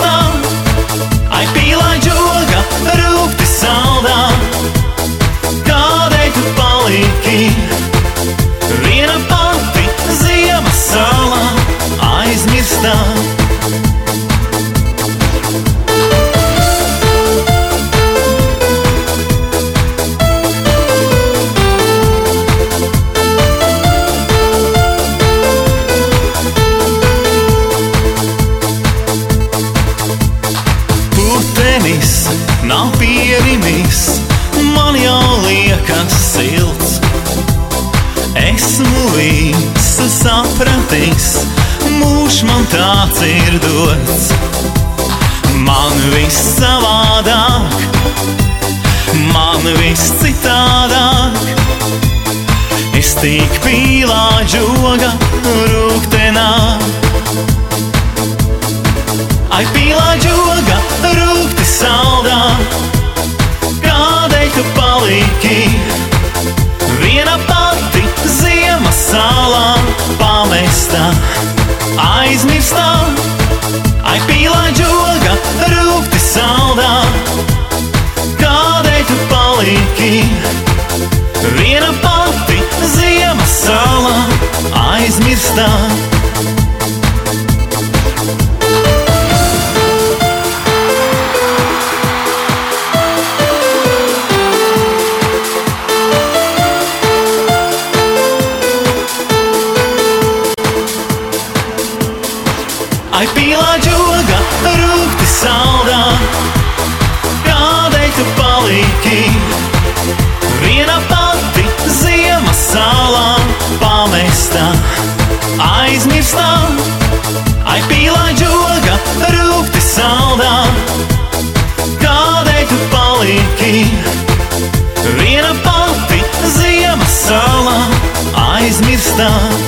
aizmirstā, ai pīlāņ žoga, rūkti saldā. Kādēļ tu paliki viena pati ziemas salā aizmirstā? Nav pierimis, man jau liekas silts. Esmu visu sapratis, mūžs man tāds ir dots. Man viss savādāk, man viss citādāk. Es tik pīlāņ žoga rūktenā. Ai pīlāņ žoga, rūkti saldā. Kādēļ tu paliki viena pati ziemas salā pamestā, aizmirstā? Ai pīlāņ žoga, rūkti saldā. Kādēļ tu paliki viena pati ziemas salā aizmirstā? Ai pīlāņ žoga, rūkti saldā. Kādēļ tu paliki viena pati ziemas salā pamestā, aizmirstā? Ai pīlāņ žoga, rūkti saldā. Kādēļ tu paliki viena pati ziemas salā aizmirstā?